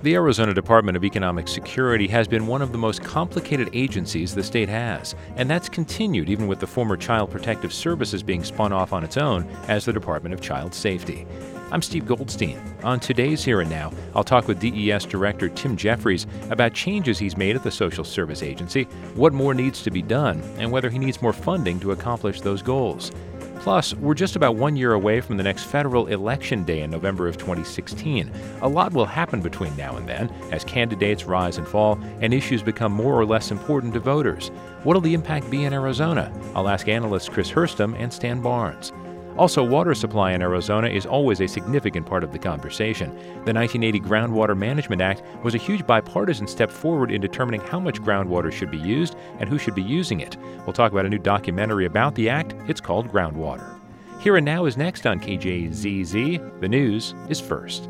The Arizona Department of Economic Security has been one of the most complicated agencies the state has, and that's continued even with the former Child Protective Services being spun off on its own as the Department of Child Safety. I'm Steve Goldstein. On today's Here and Now, I'll talk with DES Director Tim Jeffries about changes he's made at the Social Service Agency, what more needs to be done, and whether he needs more funding to accomplish those goals. Plus, we're just about 1 year away from the next federal election day in November of 2016. A lot will happen between now and then as candidates rise and fall and issues become more or less important to voters. What'll the impact be in Arizona? I'll ask analysts Chris Hurstum and Stan Barnes. Also, water supply in Arizona is always a significant part of the conversation. The 1980 Groundwater Management Act was a huge bipartisan step forward in determining how much groundwater should be used and who should be using it. We'll talk about a new documentary about the act. It's called Groundwater. Here and Now is next on KJZZ. The news is first.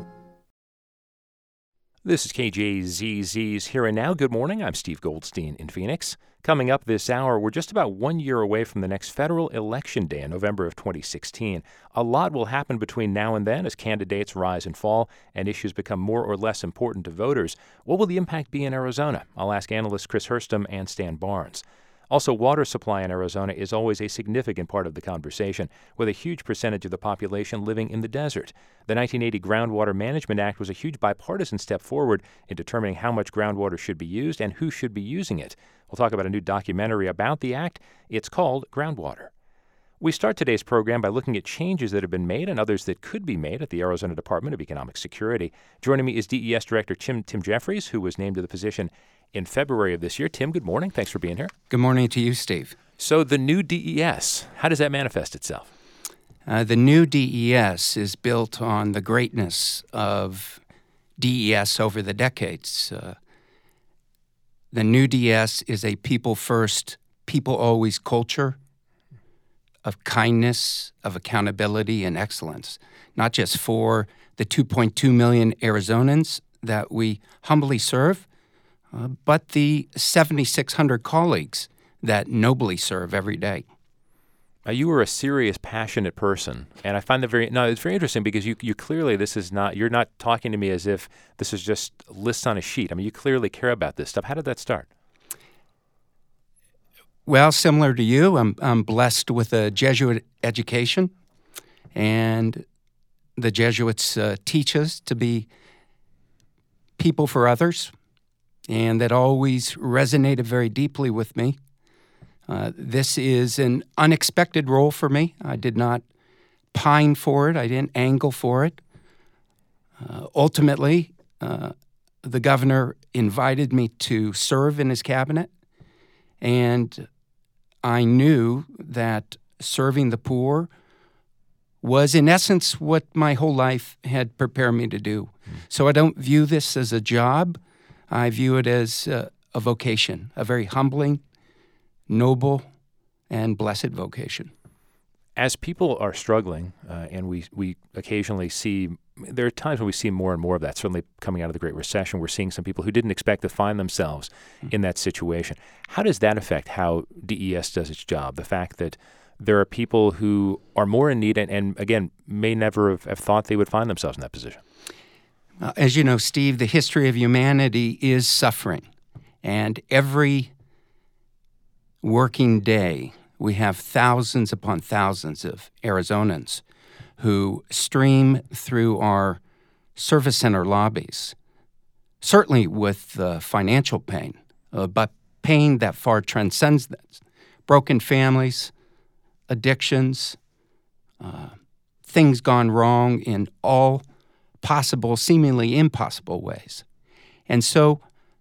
This is KJZZ's Here and Now. Good morning. I'm Steve Goldstein in Phoenix. Coming up this hour, we're just about 1 year away from the next federal election day in November of 2016. A lot will happen between now and then as candidates rise and fall and issues become more or less important to voters. What will the impact be in Arizona? I'll ask analysts Chris Hurstum and Stan Barnes. Also, water supply in Arizona is always a significant part of the conversation, with a huge percentage of the population living in the desert. The 1980 Groundwater Management Act was a huge bipartisan step forward in determining how much groundwater should be used and who should be using it. We'll talk about a new documentary about the act. It's called Groundwater. We start today's program by looking at changes that have been made and others that could be made at the Arizona Department of Economic Security. Joining me is DES Director Tim Jeffries, who was named to the position in February of this year. Tim, good morning. Thanks for being here. Good morning to you, Steve. So the new DES, how does that manifest itself? The new DES is built on the greatness of DES over the decades. The new DES is a people-first, people-always culture of kindness, of accountability, and excellence, not just for the 2.2 million Arizonans that we humbly serve, but the 7,600 colleagues that nobly serve every day. You were a serious, passionate person, and I find that it's very interesting because you clearly, you're not talking to me as if this is just lists on a sheet. I mean, you clearly care about this stuff. How did that start? Well, similar to you, I'm blessed with a Jesuit education, and the Jesuits teach us to be people for others, and that always resonated very deeply with me. This is an unexpected role for me. I did not pine for it. I didn't angle for it. Ultimately, the governor invited me to serve in his cabinet, and I knew that serving the poor was, in essence, what my whole life had prepared me to do. So I don't view this as a job. I view it as a vocation, a very humbling, noble, and blessed vocation. As people are struggling, and we occasionally see, there are times when we see more and more of that, certainly coming out of the Great Recession, we're seeing some people who didn't expect to find themselves in that situation. How does that affect how DES does its job? The fact that there are people who are more in need and again, may never have thought they would find themselves in that position. As you know, Steve, the history of humanity is suffering. And every working day, we have thousands upon thousands of Arizonans who stream through our service center lobbies, certainly with financial pain, but pain that far transcends that. Broken families, addictions, things gone wrong in all possible, seemingly impossible ways. And so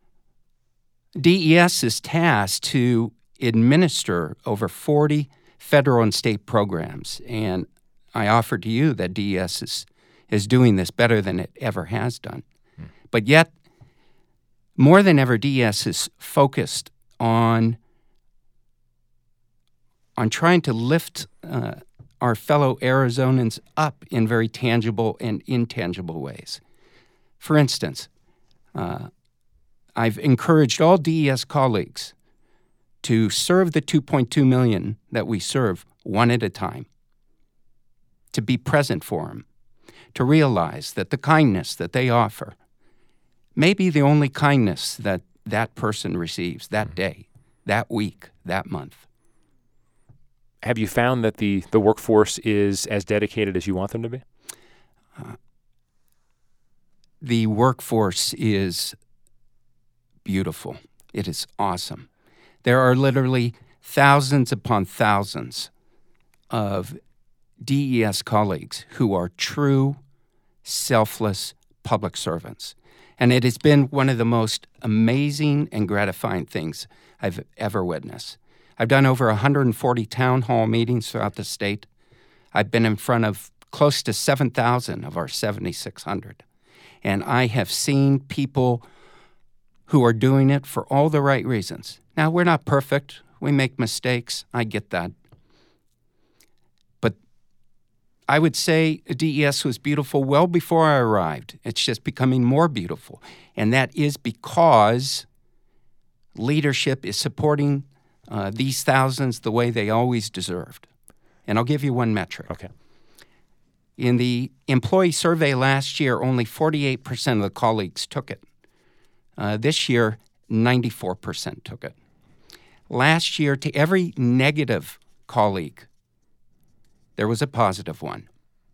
DES is tasked to administer over 40 federal and state programs. And I offer to you that DES is doing this better than it ever has done. But yet, more than ever, DES is focused on trying to lift our fellow Arizonans up in very tangible and intangible ways. For instance, I've encouraged all DES colleagues to serve the 2.2 million that we serve one at a time, to be present for them, to realize that the kindness that they offer may be the only kindness that that person receives that day, that week, that month. Have you found that the workforce is as dedicated as you want them to be? The workforce is beautiful. It is awesome. There are literally thousands upon thousands of DES colleagues who are true, selfless public servants. And it has been one of the most amazing and gratifying things I've ever witnessed. I've done over 140 town hall meetings throughout the state. I've been in front of close to 7,000 of our 7,600. And I have seen people who are doing it for all the right reasons. Now, we're not perfect. We make mistakes. I get that. But I would say DES was beautiful well before I arrived. It's just becoming more beautiful. And that is because leadership is supporting these thousands the way they always deserved. And I'll give you one metric. Okay. In the employee survey last year, only 48% of the colleagues took it. This year, 94% took it. Last year, to every negative colleague, there was a positive one.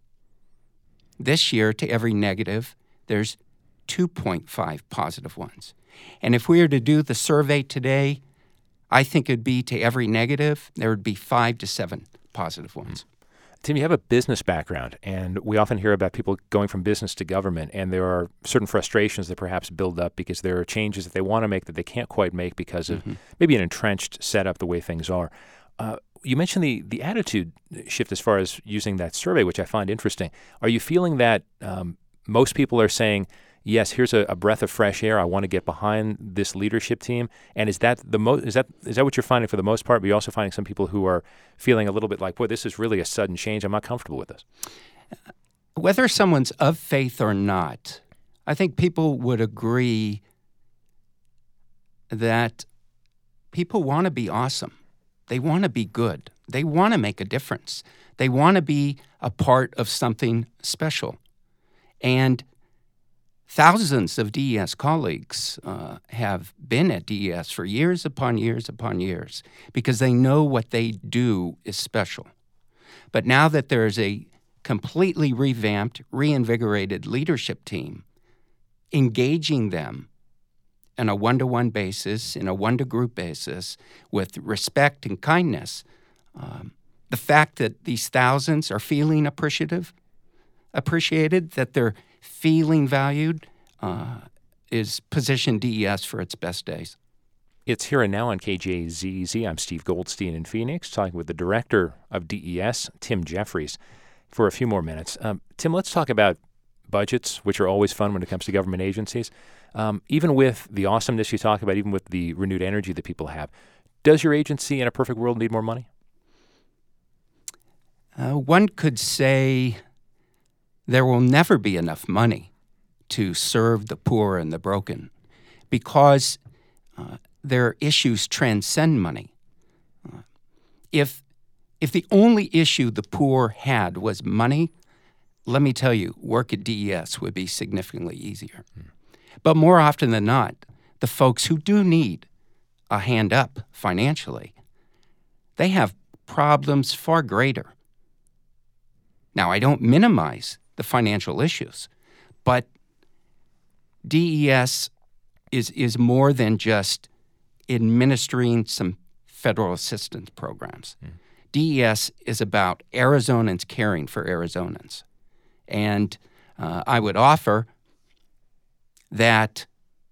This year, to every negative, there's 2.5 positive ones. And if we were to do the survey today, I think it'd be to every negative, there would be 5 to 7 positive ones. Tim, you have a business background, and we often hear about people going from business to government, and there are certain frustrations that perhaps build up because there are changes that they want to make that they can't quite make because of maybe an entrenched setup the way things are. You mentioned the attitude shift as far as using that survey, which I find interesting. Are you feeling that most people are saying, yes, here's a breath of fresh air. I want to get behind this leadership team. And is that is that what you're finding for the most part? But you're also finding some people who are feeling a little bit like, boy, this is really a sudden change. I'm not comfortable with this. Whether someone's of faith or not, I think people would agree that people want to be awesome. They want to be good. They want to make a difference. They want to be a part of something special. And thousands of DES colleagues have been at DES for years upon years upon years because they know what they do is special. But now that there's a completely revamped, reinvigorated leadership team, engaging them on a one-to-one basis, in a one-to-group basis, with respect and kindness, the fact that these thousands are feeling appreciated, that they're feeling valued, is positioned DES for its best days. It's Here and Now on KJZZ. I'm Steve Goldstein in Phoenix, talking with the director of DES, Tim Jeffries, for a few more minutes. Tim, let's talk about budgets, which are always fun when it comes to government agencies. Even with the awesomeness you talk about, even with the renewed energy that people have, does your agency in a perfect world need more money? One could say there will never be enough money to serve the poor and the broken because their issues transcend money. If the only issue the poor had was money, let me tell you, work at DES would be significantly easier. But more often than not, the folks who do need a hand up financially, they have problems far greater. Now, I don't minimize the financial issues, but DES is more than just administering some federal assistance programs. DES is about Arizonans caring for Arizonans. And I would offer that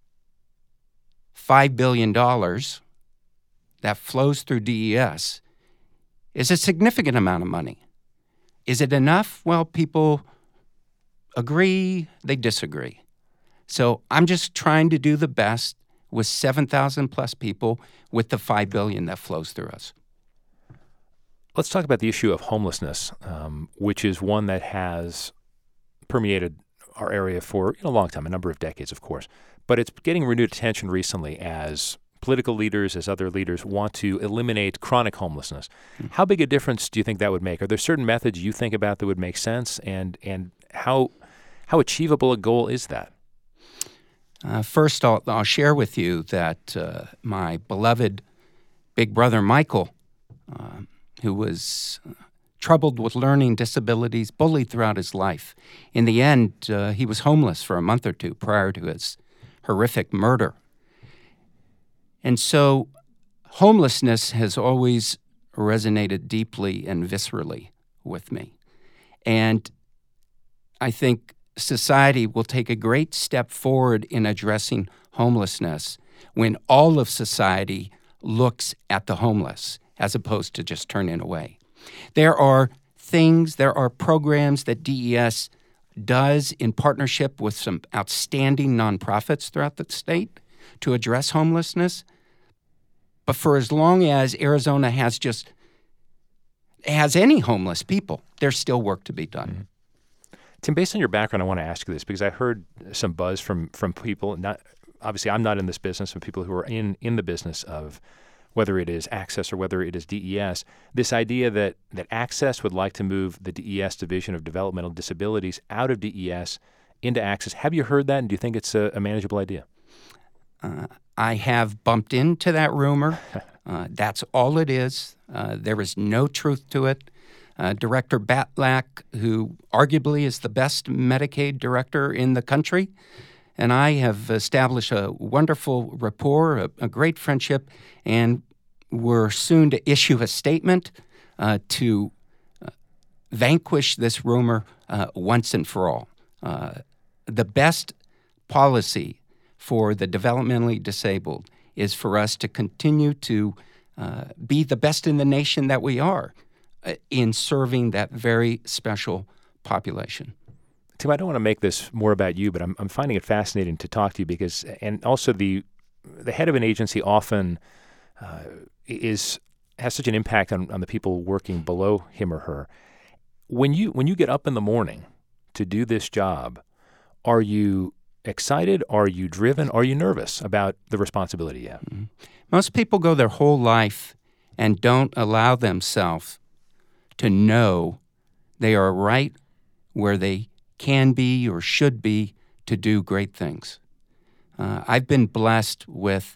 $5 billion that flows through DES is a significant amount of money. Is it enough? Well, people agree, they disagree. So I'm just trying to do the best with 7,000 plus people with the $5 billion that flows through us. Let's talk about the issue of homelessness, which is one that has permeated our area for a long time, a number of decades, of course. But it's getting renewed attention recently as political leaders, as other leaders want to eliminate chronic homelessness. How big a difference do you think that would make? Are there certain methods you think about that would make sense? And how achievable a goal is that? First, I'll share with you that my beloved big brother Michael, who was troubled with learning disabilities, bullied throughout his life. In the end, he was homeless for a month or two prior to his horrific murder. And so homelessness has always resonated deeply and viscerally with me. And I think society will take a great step forward in addressing homelessness when all of society looks at the homeless as opposed to just turning away. There are programs that DES does in partnership with some outstanding nonprofits throughout the state to address homelessness. But for as long as Arizona has any homeless people, there's still work to be done. Mm-hmm. Tim, based on your background, I want to ask you this because I heard some buzz from people. Obviously, I'm not in this business, from people who are in the business of whether it is Access or whether it is DES, this idea that Access would like to move the DES Division of Developmental Disabilities out of DES into Access. Have you heard that, and do you think it's a manageable idea? I have bumped into that rumor. That's all it is. There is no truth to it. Director Batlack, who arguably is the best Medicaid director in the country, and I have established a wonderful rapport, a great friendship, and we're soon to issue a statement to vanquish this rumor once and for all. The best policy for the developmentally disabled is for us to continue to be the best in the nation that we are in serving that very special population. Tim, I don't want to make this more about you, but I'm finding it fascinating to talk to you because, and also the head of an agency often has such an impact on the people working below him or her. When you get up in the morning to do this job, are you excited? Are you driven? Are you nervous about the responsibility you have? Mm-hmm. Most people go their whole life and don't allow themselves to know they are right where they can be or should be to do great things. I've been blessed with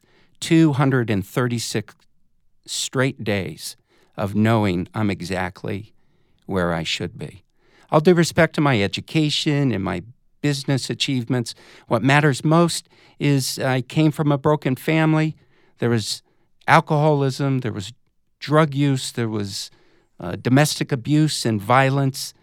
236 straight days of knowing I'm exactly where I should be. All due respect to my education and my business achievements, what matters most is I came from a broken family. There was alcoholism, there was drug use, there was domestic abuse and violence.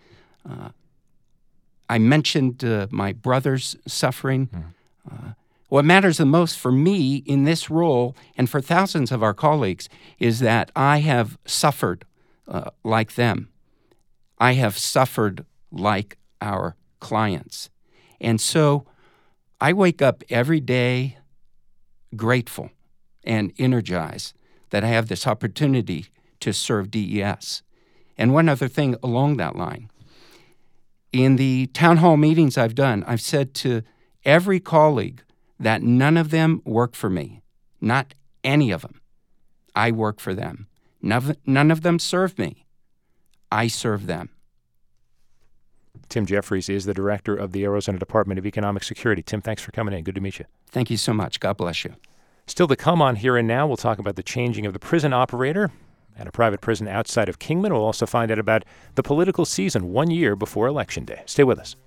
I mentioned my brother's suffering. What matters the most for me in this role and for thousands of our colleagues is that I have suffered like them. I have suffered like our clients. And so I wake up every day grateful and energized that I have this opportunity to serve DES. And one other thing along that line. In the town hall meetings I've done, I've said to every colleague that none of them work for me, not any of them. I work for them. None of them serve me. I serve them. Tim Jeffries is the director of the Arizona Department of Economic Security. Tim, thanks for coming in. Good to meet you. Thank you so much. God bless you. Still to come on Here and Now, we'll talk about the changing of the prison operator at a private prison outside of Kingman. We'll also find out about the political season 1 year before Election Day. Stay with us.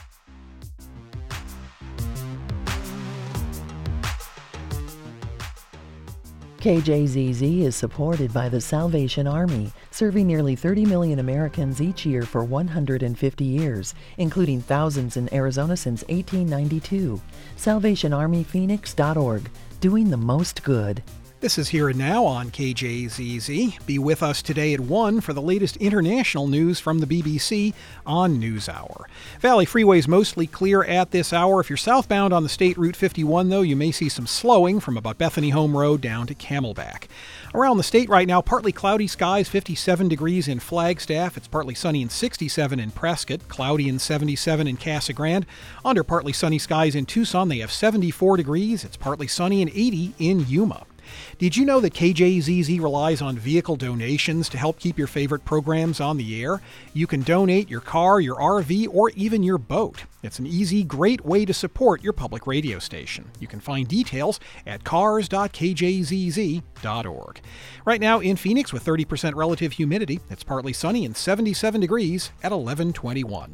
KJZZ is supported by the Salvation Army, serving nearly 30 million Americans each year for 150 years, including thousands in Arizona since 1892. SalvationArmyPhoenix.org, doing the most good. This is Here and Now on KJZZ. Be with us today at 1 for the latest international news from the BBC on NewsHour. Valley Freeway is mostly clear at this hour. If you're southbound on the State Route 51, though, you may see some slowing from about Bethany Home Road down to Camelback. Around the state right now, partly cloudy skies, 57 degrees in Flagstaff. It's partly sunny and 67 in Prescott, cloudy and 77 in Casa Grande. Under partly sunny skies in Tucson, they have 74 degrees. It's partly sunny and 80 in Yuma. Did you know that KJZZ relies on vehicle donations to help keep your favorite programs on the air? You can donate your car, your RV, or even your boat. It's an easy, great way to support your public radio station. You can find details at cars.kjzz.org. Right now in Phoenix with 30% relative humidity, it's partly sunny and 77 degrees at 11:21.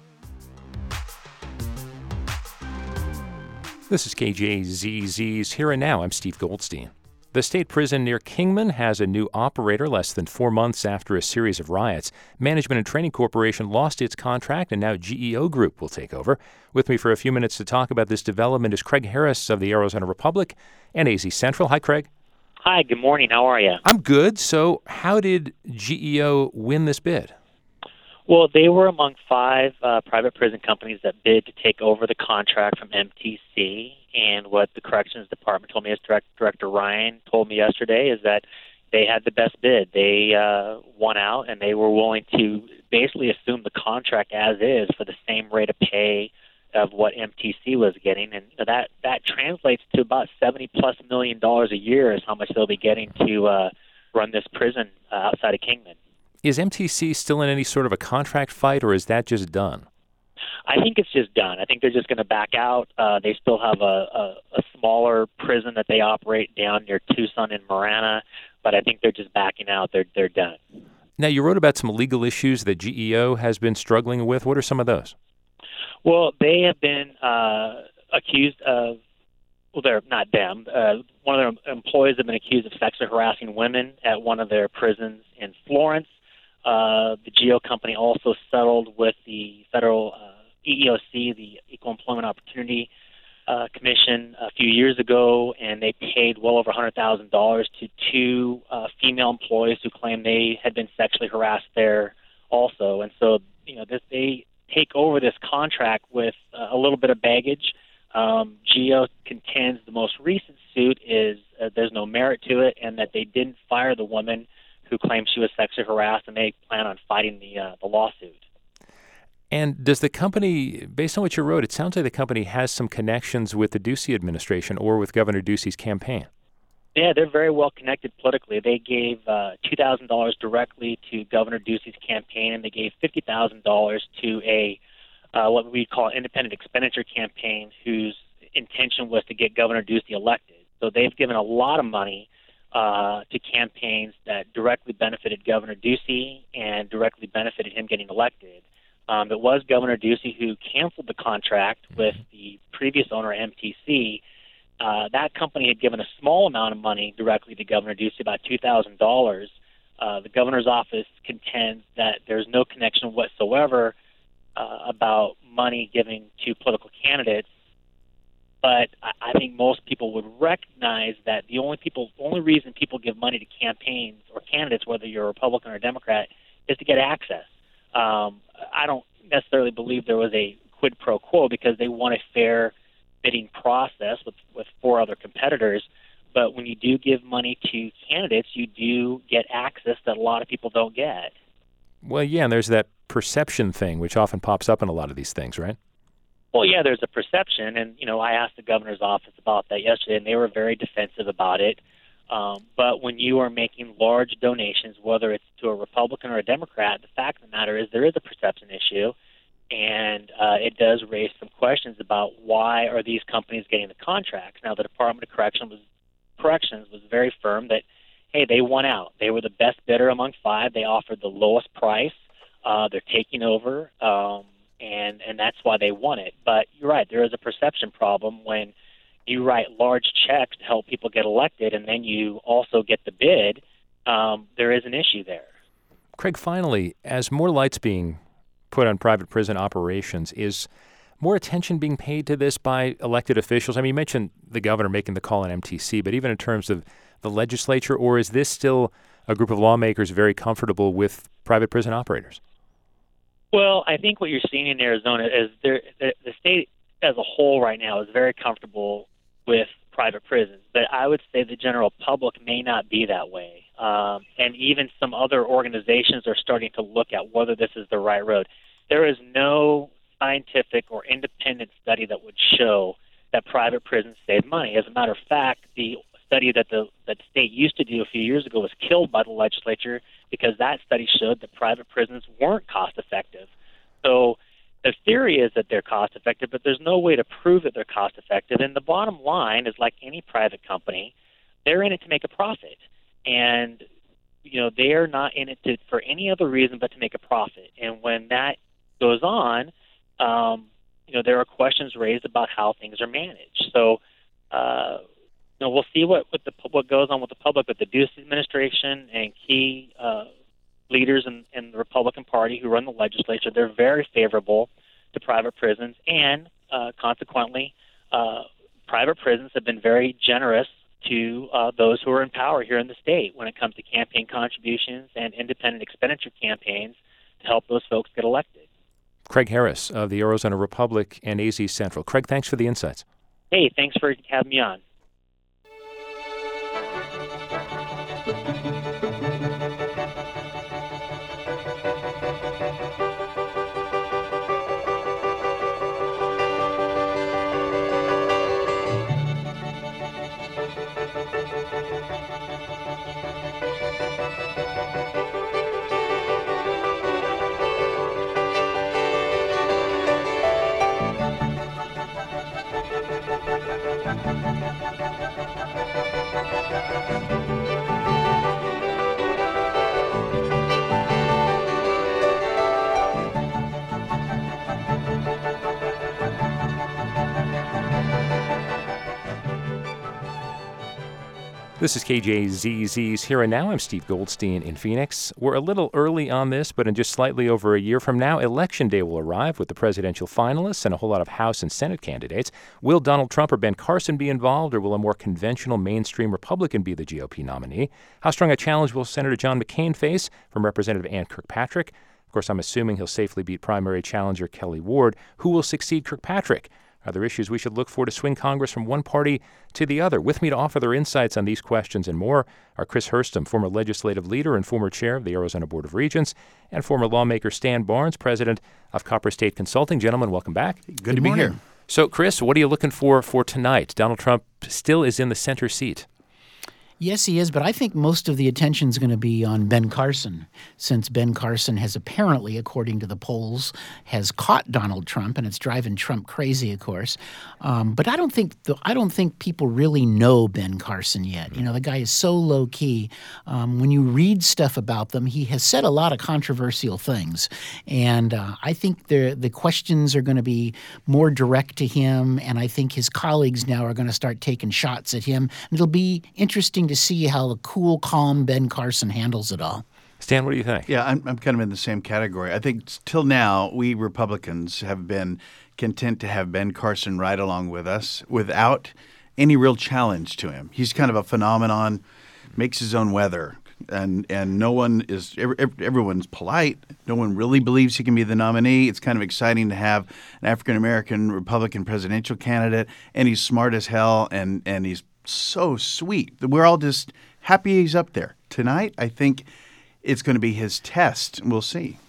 This is KJZZ's Here and Now. I'm Steve Goldstein. The state prison near Kingman has a new operator less than 4 months after a series of riots. Management and Training Corporation lost its contract, and now GEO Group will take over. With me for a few minutes to talk about this development is Craig Harris of the Arizona Republic and AZ Central. Hi, Craig. Hi, good morning. How are you? I'm good. So how did GEO win this bid? Well, they were among 5 private prison companies that bid to take over the contract from MTC. And what the Corrections Department told me, as Director Ryan told me yesterday, is that they had the best bid. They won out, and they were willing to basically assume the contract as is for the same rate of pay of what MTC was getting. And that translates to about $70+ million a year is how much they'll be getting to run this prison outside of Kingman. Is MTC still in any sort of a contract fight, or is that just done? I think it's just done. I think they're just going to back out. They still have a smaller prison that they operate down near Tucson and Marana, but I think they're just backing out. They're done. Now, you wrote about some legal issues that GEO has been struggling with. What are some of those? Well, they have been accused of, well, they're not them. One of their employees have been accused of sexually harassing women at one of their prisons in Florence. The GEO company also settled with the federal EEOC, the Equal Employment Opportunity Commission, a few years ago, and they paid well over $100,000 to 2 female employees who claimed they had been sexually harassed there also. And so, they take over this contract with a little bit of baggage. GEO contends the most recent suit is there's no merit to it, and that they didn't fire the woman who claimed she was sexually harassed, and they plan on fighting the lawsuit. And does the company, based on what you wrote, it sounds like the company has some connections with the Ducey administration or with Governor Ducey's campaign. Yeah, they're very well connected politically. They gave $2,000 directly to Governor Ducey's campaign, and they gave $50,000 to a what we call independent expenditure campaign, whose intention was to get Governor Ducey elected. So they've given a lot of money to campaigns that directly benefited Governor Ducey and directly benefited him getting elected. It was Governor Ducey who canceled the contract with the previous owner, MTC. That company had given a small amount of money directly to Governor Ducey, about $2,000. The governor's office contends that there's no connection whatsoever about money given to political candidates. But I think most people would recognize that the only reason people give money to campaigns or candidates, whether you're a Republican or a Democrat, is to get access. I don't necessarily believe there was a quid pro quo because they want a fair bidding process with 4 other competitors. But when you do give money to candidates, you do get access that a lot of people don't get. Well, yeah, and there's that perception thing, which often pops up in a lot of these things, right? Well, yeah, there's a perception, and, I asked the governor's office about that yesterday, and they were very defensive about it. But when you are making large donations, whether it's to a Republican or a Democrat, the fact of the matter is there is a perception issue, and it does raise some questions about why are these companies getting the contracts. Now, the Department of Corrections was very firm that, hey, they won out. They were the best bidder among 5. They offered the lowest price. They're taking over. And that's why they won it. But you're right, there is a perception problem when you write large checks to help people get elected and then you also get the bid. There is an issue there. Craig, finally, as more light's being put on private prison operations, is more attention being paid to this by elected officials? I mean, you mentioned the governor making the call on MTC, but even in terms of the legislature, or is this still a group of lawmakers very comfortable with private prison operators? Well, I think what you're seeing in Arizona is the state as a whole right now is very comfortable with private prisons, but I would say the general public may not be that way. And even some other organizations are starting to look at whether this is the right road. There is no scientific or independent study that would show that private prisons save money. As a matter of fact, the study that the state used to do a few years ago was killed by the legislature because that study showed that private prisons weren't cost effective. So the theory is that they're cost effective, but there's no way to prove that they're cost effective. And the bottom line is, like any private company, they're in it to make a profit. And they are not in it for any other reason but to make a profit. And when that goes on, there are questions raised about how things are managed. So, we'll see what goes on with the public, with the Ducey administration and key leaders in the Republican Party who run the legislature. They're very favorable to private prisons, and consequently, private prisons have been very generous to those who are in power here in the state when it comes to campaign contributions and independent expenditure campaigns to help those folks get elected. Craig Harris of the Arizona Republic and AZ Central. Craig, thanks for the insights. Hey, thanks for having me on. This is KJZZ's Here and Now. I'm Steve Goldstein in Phoenix. We're a little early on this, but in just slightly over a year from now, Election Day will arrive with the presidential finalists and a whole lot of House and Senate candidates. Will Donald Trump or Ben Carson be involved, or will a more conventional mainstream Republican be the GOP nominee? How strong a challenge will Senator John McCain face from Representative Ann Kirkpatrick? Of course, I'm assuming he'll safely beat primary challenger Kelly Ward. Who will succeed Kirkpatrick? Are there issues we should look for to swing Congress from one party to the other? With me to offer their insights on these questions and more are Chris Hurstum, former legislative leader and former chair of the Arizona Board of Regents, and former lawmaker Stan Barnes, president of Copper State Consulting. Gentlemen, welcome back. Good to be here. So, Chris, what are you looking for tonight? Donald Trump still is in the center seat. Yes, he is, but I think most of the attention is going to be on Ben Carson, since Ben Carson has apparently, according to the polls, has caught Donald Trump, and it's driving Trump crazy, of course. But I don't think people really know Ben Carson yet. The guy is so low key. When you read stuff about them, he has said a lot of controversial things, and I think the questions are going to be more direct to him, and I think his colleagues now are going to start taking shots at him. And it'll be interesting to see how the cool, calm Ben Carson handles it all. Stan, what do you think? Yeah, I'm kind of in the same category. I think till now, we Republicans have been content to have Ben Carson ride along with us without any real challenge to him. He's kind of a phenomenon, makes his own weather, and no one is everyone's polite. No one really believes he can be the nominee. It's kind of exciting to have an African-American Republican presidential candidate, and he's smart as hell, and he's so sweet. We're all just happy he's up there. Tonight, I think it's going to be his test. We'll see.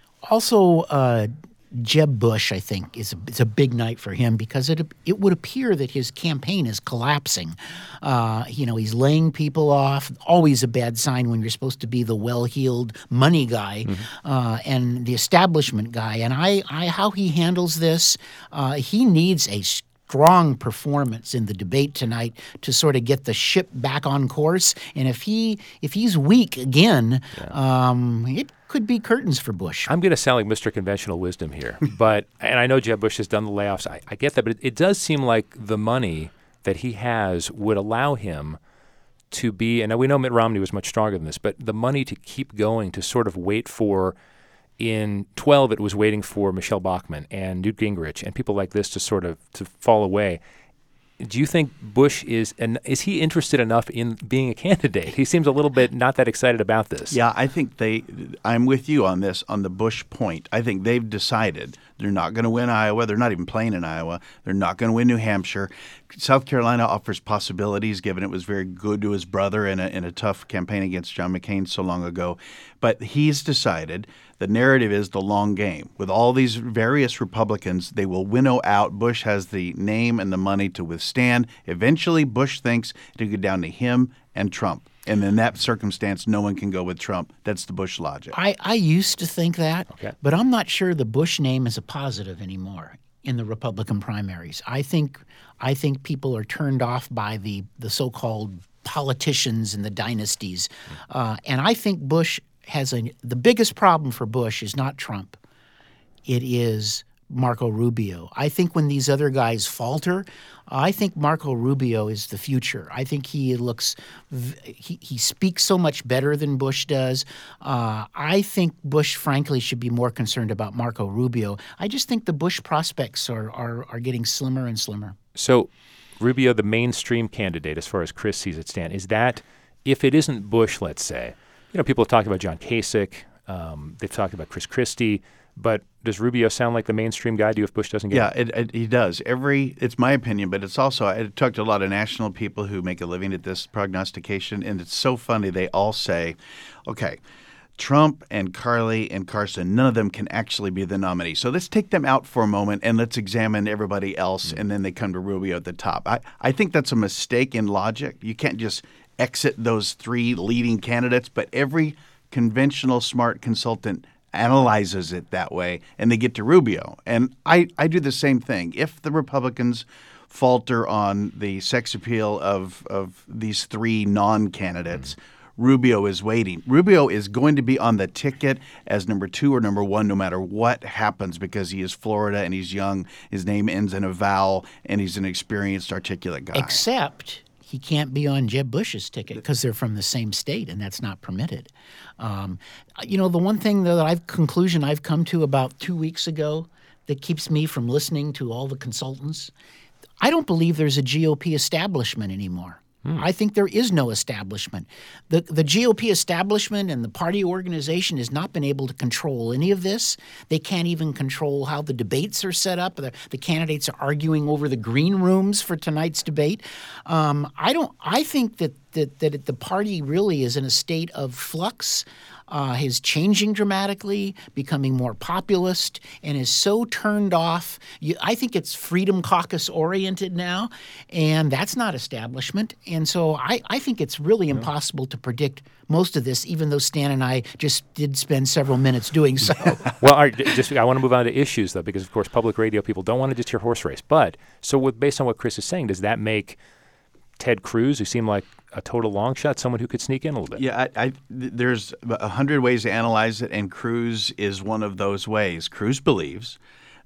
Also, Jeb Bush, I think, it's a big night for him because it would appear that his campaign is collapsing. He's laying people off. Always a bad sign when you're supposed to be the well-heeled money guy and the establishment guy. And how he handles this, he needs a strong performance in the debate tonight to sort of get the ship back on course. And if he's weak again, it could be curtains for Bush. I'm going to sound like Mr. Conventional Wisdom here, and I know Jeb Bush has done the layoffs. I get that, but it does seem like the money that he has would allow him to be, and we know Mitt Romney was much stronger than this, but the money to keep going, to sort of wait for. In 12, it was waiting for Michelle Bachmann and Newt Gingrich and people like this to fall away. Do you think Bush is he interested enough in being a candidate? He seems a little bit not that excited about this. Yeah, I think I'm with you on this, on the Bush point. I think they've decided they're not going to win Iowa. They're not even playing in Iowa. They're not going to win New Hampshire. South Carolina offers possibilities, given it was very good to his brother in a tough campaign against John McCain so long ago. But he's decided the narrative is the long game. With all these various Republicans, they will winnow out. Bush has the name and the money to withstand. Eventually, Bush thinks it'll go down to him and Trump. And in that circumstance, no one can go with Trump. That's the Bush logic. I used to think that, but I'm not sure the Bush name is a positive anymore in the Republican primaries. I think people are turned off by the so-called politicians and the dynasties. And I think Bush has the biggest problem for Bush is not Trump. It is Marco Rubio. I think when these other guys falter, I think Marco Rubio is the future. I think he speaks so much better than Bush does. I think Bush, frankly, should be more concerned about Marco Rubio. I just think the Bush prospects are getting slimmer and slimmer. So Rubio, the mainstream candidate, as far as Chris sees it stand, is that if it isn't Bush, let's say, people have talked about John Kasich, they've talked about Chris Christie, but does Rubio sound like the mainstream guy to you if Bush doesn't get it? Yeah, he does. It's my opinion, but it's also, I talked to a lot of national people who make a living at this prognostication, and it's so funny. They all say, okay, Trump and Carly and Carson, none of them can actually be the nominee. So let's take them out for a moment and let's examine everybody else, and then they come to Rubio at the top. I think that's a mistake in logic. You can't just exit those three leading candidates, but every conventional smart consultant analyzes it that way, and they get to Rubio. And I do the same thing. If the Republicans falter on the sex appeal of these three non-candidates, Rubio is waiting. Rubio is going to be on the ticket as number 2 or number 1 no matter what happens because he is Florida and he's young. His name ends in a vowel, and he's an experienced, articulate guy. Except he can't be on Jeb Bush's ticket because they're from the same state, and that's not permitted. The one thing conclusion I've come to about 2 weeks ago that keeps me from listening to all the consultants, I don't believe there's a GOP establishment anymore. I think there is no establishment. The GOP establishment and the party organization has not been able to control any of this. They can't even control how the debates are set up. The candidates are arguing over the green rooms for tonight's debate. I think that the party really is in a state of flux. Is changing dramatically, becoming more populist, and is so turned off. I think it's Freedom Caucus oriented now, and that's not establishment. And so I think it's really impossible to predict most of this, even though Stan and I just did spend several minutes doing so. Well, I want to move on to issues, though, because, of course, public radio people don't want to just hear horse race. But so based on what Chris is saying, does that make Ted Cruz, who seemed like a total long shot, someone who could sneak in a little bit? Yeah, there's 100 ways to analyze it, and Cruz is one of those ways. Cruz believes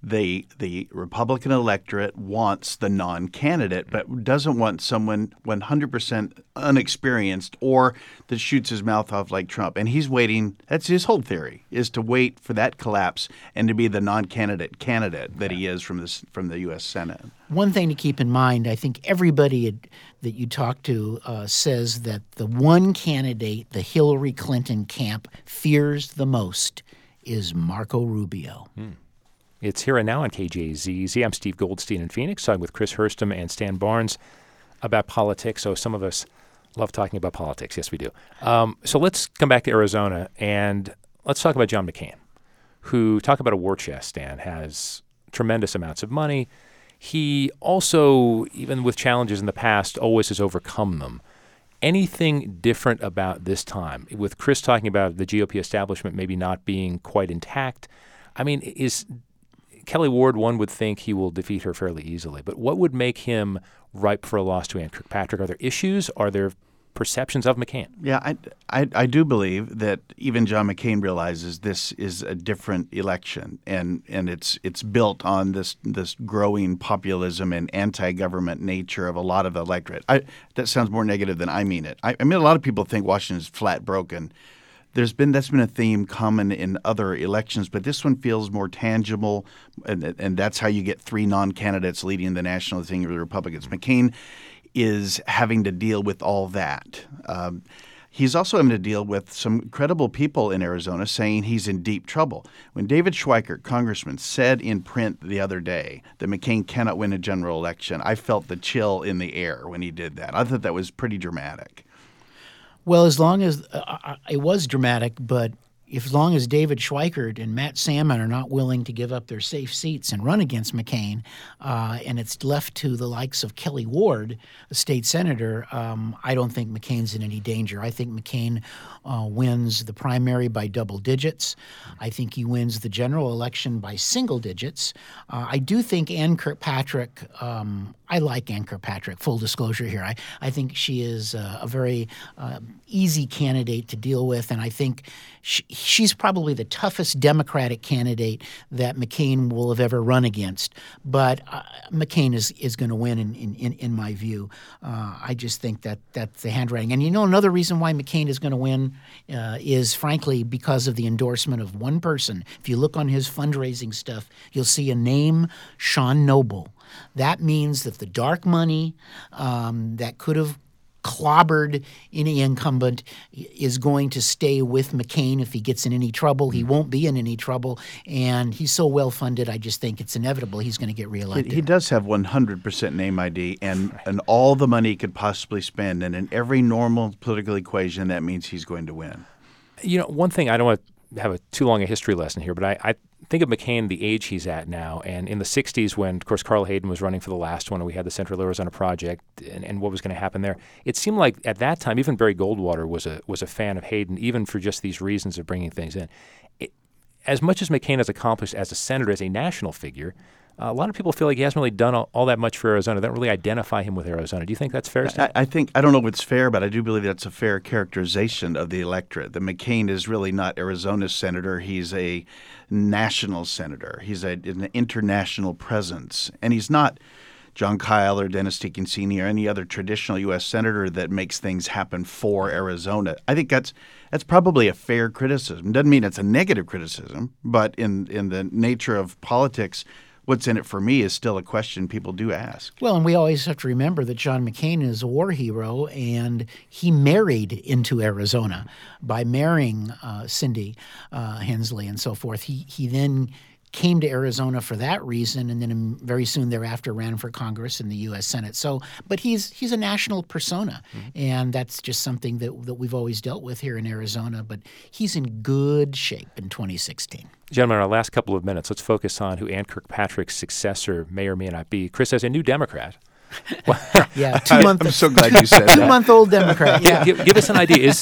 the Republican electorate wants the non-candidate, but doesn't want someone 100% unexperienced or that shoots his mouth off like Trump. And he's waiting. That's his whole theory, is to wait for that collapse and to be the non-candidate that he is from the U.S. Senate. One thing to keep in mind, I think everybody that you talk to says that the one candidate the Hillary Clinton camp fears the most is Marco Rubio. It's Here and Now on KJZZ. I'm Steve Goldstein in Phoenix, talking with Chris Hurstum and Stan Barnes about politics. So some of us love talking about politics. Yes, we do. So let's come back to Arizona, and let's talk about John McCain, who, talk about a war chest, Stan, has tremendous amounts of money. He also, even with challenges in the past, always has overcome them. Anything different about this time? With Chris talking about the GOP establishment maybe not being quite intact, I mean, is Kelly Ward, one would think he will defeat her fairly easily. But what would make him ripe for a loss to Ann Kirkpatrick? Are there issues? Are there perceptions of McCain? Yeah, I do believe that even John McCain realizes this is a different election, and it's built on this growing populism and anti-government nature of a lot of the electorate. That sounds more negative than I mean it. I mean, a lot of people think Washington's flat broken. That's been a theme common in other elections, but this one feels more tangible, and that's how you get 3 non-candidates leading the national thing of the Republicans. McCain is having to deal with all that. He's also having to deal with some credible people in Arizona saying he's in deep trouble. When David Schweikert, congressman, said in print the other day that McCain cannot win a general election, I felt the chill in the air when he did that. I thought that was pretty dramatic. Well, as long as it was dramatic, but as long as David Schweikert and Matt Salmon are not willing to give up their safe seats and run against McCain, and it's left to the likes of Kelly Ward, a state senator, I don't think McCain's in any danger. I think McCain wins the primary by double digits. I think he wins the general election by single digits. I do think Ann Kirkpatrick, I like Ann Kirkpatrick, full disclosure here. I think she is a very easy candidate to deal with, and I think she's probably the toughest Democratic candidate that McCain will have ever run against. But McCain is going to win in my view. I just think that's the handwriting. And another reason why McCain is going to win is frankly because of the endorsement of one person. If you look on his fundraising stuff, you'll see a name, Sean Noble. That means that the dark money that could have clobbered any incumbent is going to stay with McCain if he gets in any trouble. He won't be in any trouble, and he's so well funded. I just think it's inevitable he's going to get reelected. He does have 100% name ID and all the money he could possibly spend, and in every normal political equation, that means he's going to win. One thing, I don't want to have too long a history lesson here, but I think of McCain, the age he's at now, and in the 60s when, of course, Carl Hayden was running for the last one and we had the Central Arizona Project and what was going to happen there, it seemed like at that time even Barry Goldwater was a fan of Hayden, even for just these reasons of bringing things in. As much as McCain has accomplished as a senator, as a national figure, a lot of people feel like he hasn't really done all that much for Arizona. They don't really identify him with Arizona. Do you think that's fair? I don't know if it's fair, but I do believe that's a fair characterization of the electorate. That McCain is really not Arizona's senator. He's a national senator. He's an international presence. And he's not John Kyle or Dennis Deacon Sr. or any other traditional U.S. senator that makes things happen for Arizona. I think that's probably a fair criticism. Doesn't mean it's a negative criticism, but in the nature of politics, what's in it for me is still a question people do ask. Well, and we always have to remember that John McCain is a war hero, and he married into Arizona by marrying Cindy Hensley and so forth. He then came to Arizona for that reason, and then very soon thereafter ran for Congress in the U.S. Senate. But he's a national persona, and that's just something that we've always dealt with here in Arizona. But he's in good shape in 2016. Gentlemen, our last couple of minutes, let's focus on who Ann Kirkpatrick's successor may or may not be. Chris, as a new Democrat. Yeah, I'm so glad you said that. 2-month-old Democrat. Yeah. Give us an idea. Is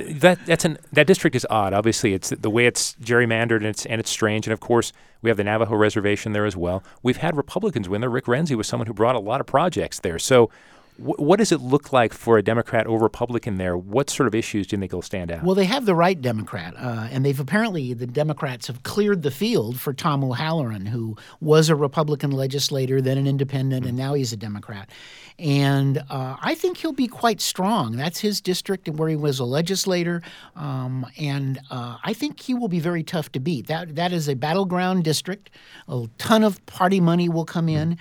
that district is odd. Obviously, it's the way it's gerrymandered and it's strange. And of course, we have the Navajo reservation there as well. We've had Republicans win there. Rick Renzi was someone who brought a lot of projects there. So, what does it look like for a Democrat or Republican there? What sort of issues do you think will stand out? Well, they have the right Democrat, and the Democrats have cleared the field for Tom O'Halloran, who was a Republican legislator, then an independent, and now he's a Democrat. And I think he'll be quite strong. That's his district where he was a legislator, and I think he will be very tough to beat. That is a battleground district. A ton of party money will come in.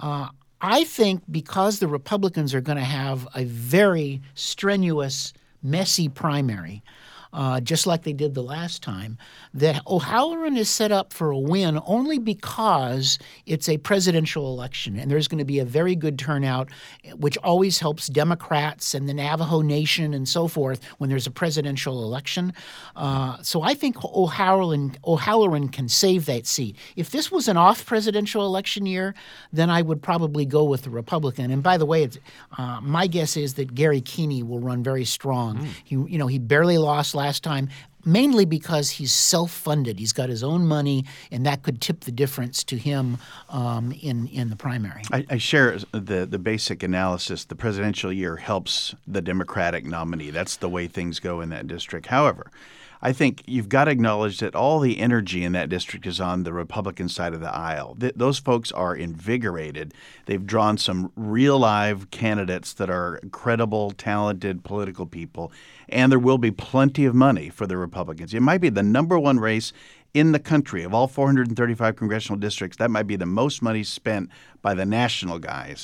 I think because the Republicans are going to have a very strenuous, messy primary, just like they did the last time, that O'Halloran is set up for a win only because it's a presidential election, and there's going to be a very good turnout, which always helps Democrats and the Navajo Nation and so forth when there's a presidential election. So I think O'Halloran can save that seat. If this was an off-presidential election year, then I would probably go with the Republican. And by the way, my guess is that Gary Keeney will run very strong. He barely lost last time, mainly because he's self-funded. He's got his own money, and that could tip the difference to him in the primary. I share the basic analysis. The presidential year helps the Democratic nominee. That's the way things go in that district. However, I think you've got to acknowledge that all the energy in that district is on the Republican side of the aisle. Those folks are invigorated. They've drawn some real live candidates that are credible, talented political people, and there will be plenty of money for the Republicans. It might be the number one race in the country of all 435 congressional districts. That might be the most money spent by the national guys.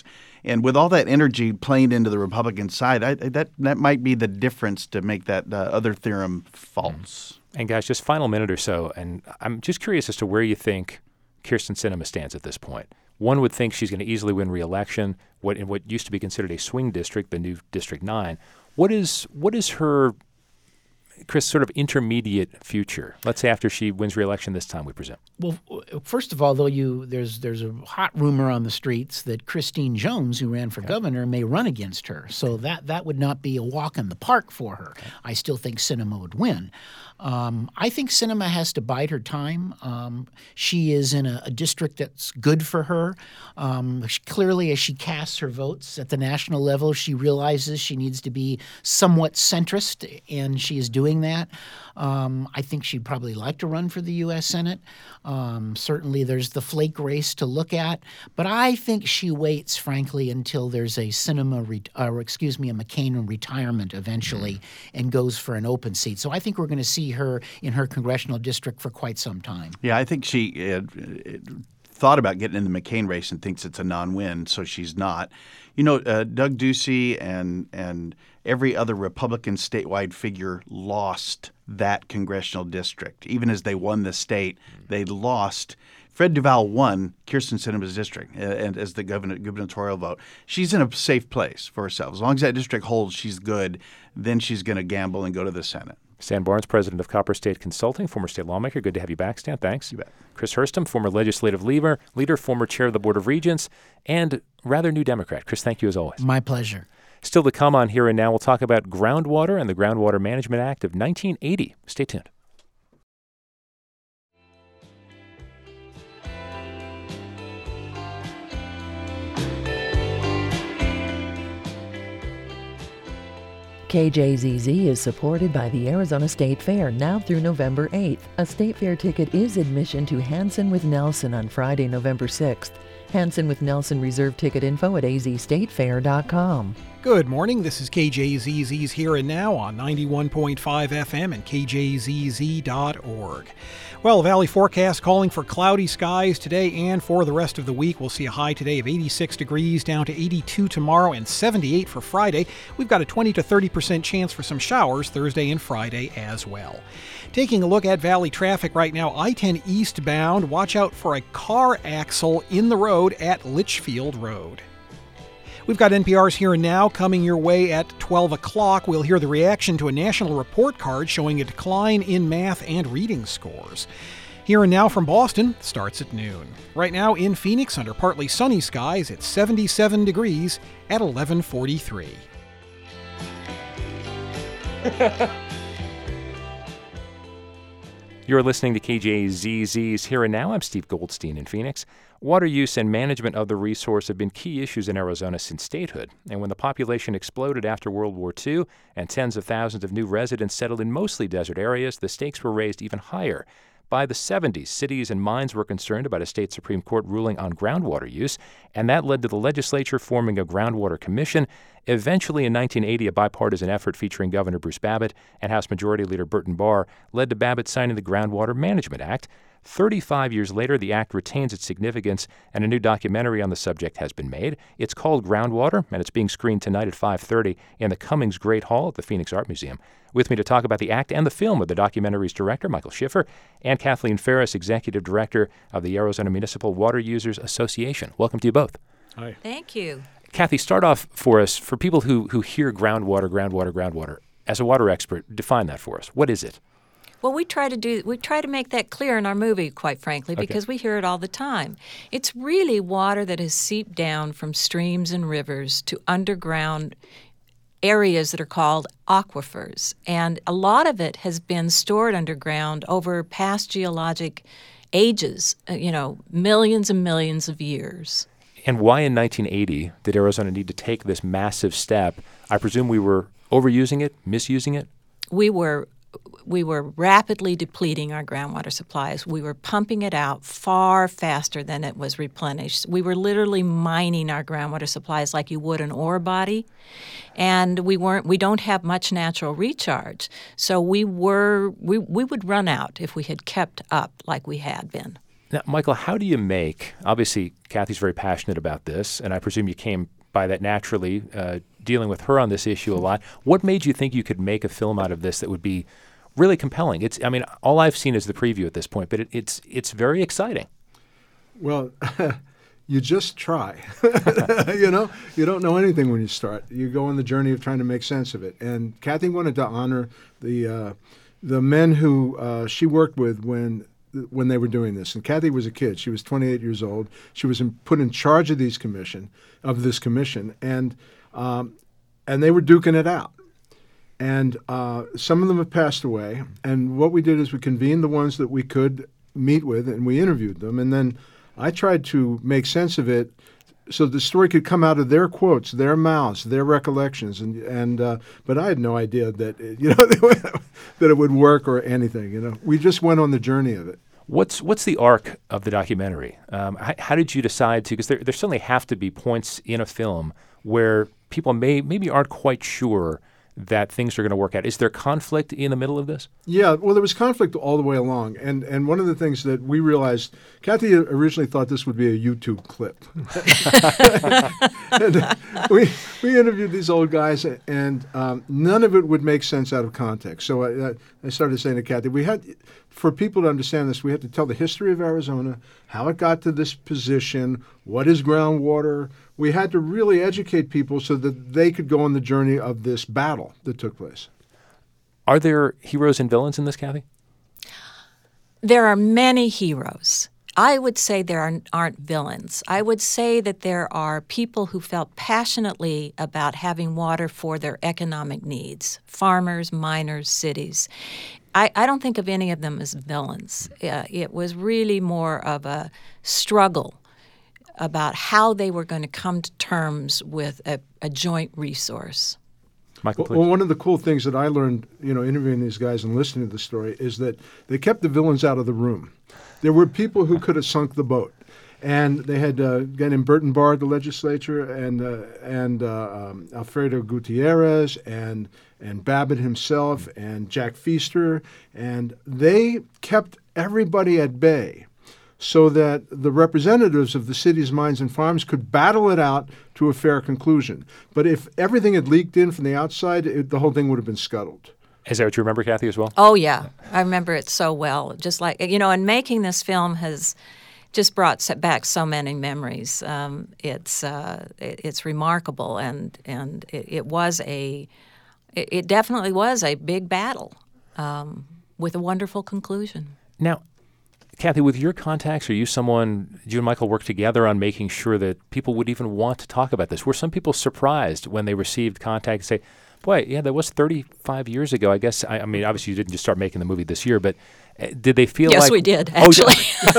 And with all that energy playing into the Republican side, that might be the difference to make that other theorem false. And guys, just final minute or so, and I'm just curious as to where you think Kyrsten Sinema stands at this point. One would think she's going to easily win re-election in what used to be considered a swing district, the new District 9. What is her, Chris, sort of intermediate future? Let's say after she wins re-election this time, we presume. Well, first of all, though, there's a hot rumor on the streets that Christine Jones, who ran for governor, may run against her. So that would not be a walk in the park for her. Okay. I still think Sinema would win. I think Sinema has to bide her time. She is in a district that's good for her. Clearly, as she casts her votes at the national level, she realizes she needs to be somewhat centrist, and she is doing that. I think she'd probably like to run for the U.S. Senate. Certainly, there's the flake race to look at, but I think she waits, frankly, until there's a McCain retirement eventually, and goes for an open seat. So I think we're going to see her in her congressional district for quite some time. Yeah, I think she thought about getting in the McCain race and thinks it's a non-win, so she's not. You know, Doug Ducey and every other Republican statewide figure lost that congressional district. Even as they won the state, they lost. Fred Duvall won Kyrsten Sinema's district and as the gubernatorial vote. She's in a safe place for herself. As long as that district holds, she's good. Then she's going to gamble and go to the Senate. Stan Barnes, president of Copper State Consulting, former state lawmaker. Good to have you back, Stan. Thanks. You bet. Chris Hurston, former legislative leader, former chair of the Board of Regents, and rather new Democrat. Chris, thank you as always. My pleasure. Still to come on Here and Now, we'll talk about groundwater and the Groundwater Management Act of 1980. Stay tuned. KJZZ is supported by the Arizona State Fair now through November 8th. A State Fair ticket is admission to Hanson with Nelson on Friday, November 6th. Hanson with Nelson reserve ticket info at azstatefair.com. Good morning. This is KJZZ's Here and Now on 91.5 FM and kjzz.org. Well, Valley forecast calling for cloudy skies today and for the rest of the week. We'll see a high today of 86 degrees down to 82 tomorrow and 78 for Friday. We've got a 20 to 30% chance for some showers Thursday and Friday as well. Taking a look at Valley traffic right now, I-10 eastbound, watch out for a car axle in the road at Litchfield Road. We've got NPR's Here and Now coming your way at 12 o'clock. We'll hear the reaction to a national report card showing a decline in math and reading scores. Here and Now from Boston starts at noon. Right now in Phoenix, under partly sunny skies, it's 77 degrees at 11:43. You're listening to KJZZ's Here and Now. I'm Steve Goldstein in Phoenix. Water use and management of the resource have been key issues in Arizona since statehood. And when the population exploded after World War II and tens of thousands of new residents settled in mostly desert areas, the stakes were raised even higher. By the 70s, cities and mines were concerned about a state Supreme Court ruling on groundwater use, and that led to the legislature forming a groundwater commission. Eventually, in 1980, a bipartisan effort featuring Governor Bruce Babbitt and House Majority Leader Burton Barr led to Babbitt signing the Groundwater Management Act. 35 years later, the act retains its significance, and a new documentary on the subject has been made. It's called Groundwater, and it's being screened tonight at 5:30 in the Cummings Great Hall at the Phoenix Art Museum. With me to talk about the act and the film are the documentary's director, Michael Schiffer, and Kathleen Ferris, executive director of the Arizona Municipal Water Users Association. Welcome to you both. Hi. Thank you. Kathy, start off for us, for people who hear groundwater. As a water expert, define that for us. What is it? Well, we try to make that clear in our movie, quite frankly, because we hear it all the time. It's really water that has seeped down from streams and rivers to underground areas that are called aquifers. And a lot of it has been stored underground over past geologic ages, millions and millions of years. And why in 1980 did Arizona need to take this massive step? I presume we were overusing it, misusing it? We were rapidly depleting our groundwater supplies. We were pumping it out far faster than it was replenished. We were literally mining our groundwater supplies like you would an ore body, and we don't have much natural recharge. So we would run out if we had kept up like we had been. Now, Michael, how do you make, obviously Kathy's very passionate about this, and I presume you came by that naturally, dealing with her on this issue a lot. What made you think you could make a film out of this that would be really compelling? All I've seen is the preview at this point, but it's very exciting. Well, you just try. You don't know anything when you start. You go on the journey of trying to make sense of it. And Kathy wanted to honor the men who she worked with when they were doing this. And Kathy was a kid. She was 28 years old. She was put in charge of this commission, and they were duking it out. And some of them have passed away. And what we did is we convened the ones that we could meet with, and we interviewed them. And then I tried to make sense of it so the story could come out of their quotes, their mouths, their recollections. But I had no idea that that it would work or anything. We just went on the journey of it. What's the arc of the documentary? How did you decide to? Because there certainly have to be points in a film where people maybe aren't quite sure that things are going to work out. Is there conflict in the middle of this? Yeah, well, there was conflict all the way along. And one of the things that we realized, Kathy originally thought this would be a YouTube clip. And we interviewed these old guys, and none of it would make sense out of context. So I started saying to Kathy, for people to understand this, we had to tell the history of Arizona, how it got to this position, what is groundwater. We had to really educate people so that they could go on the journey of this battle that took place. Are there heroes and villains in this, Kathy? There are many heroes. I would say there aren't villains. I would say that there are people who felt passionately about having water for their economic needs, farmers, miners, cities. I don't think of any of them as villains. It was really more of a struggle about how they were going to come to terms with a joint resource. Michael, please. Well, one of the cool things that I learned, interviewing these guys and listening to the story is that they kept the villains out of the room. There were people who could have sunk the boat. And they had a guy named Burton Barr, the legislature, and Alfredo Gutierrez, and Babbitt himself, and Jack Feaster, and they kept everybody at bay so that the representatives of the city's mines and farms could battle it out to a fair conclusion. But if everything had leaked in from the outside, the whole thing would have been scuttled. Is that what you remember, Kathy, as well? Oh, yeah. I remember it so well. Just like, and making this film has just brought back so many memories. It's remarkable, and it definitely was a big battle with a wonderful conclusion. Now, Kathy, with your contacts, you and Michael work together on making sure that people would even want to talk about this? Were some people surprised when they received contact and say, boy, yeah, that was 35 years ago. I guess, obviously you didn't just start making the movie this year, but did they feel like... Yes, we did, actually.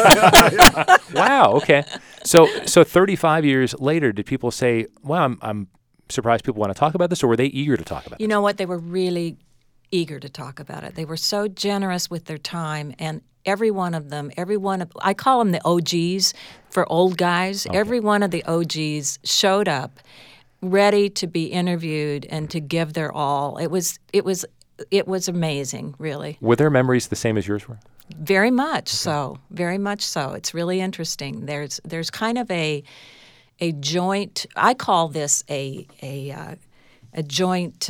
Wow, okay. So 35 years later, did people say, wow, I'm surprised people want to talk about this, or were they eager to talk about it? You know what? They were really eager to talk about it. They were so generous with their time, and every one of them, I call them the OGs for old guys. Okay. Every one of the OGs showed up ready to be interviewed and to give their all. It was amazing, really. Were their memories the same as yours were? Very much so. Very much so. It's really interesting. There's kind of a joint. I call this a joint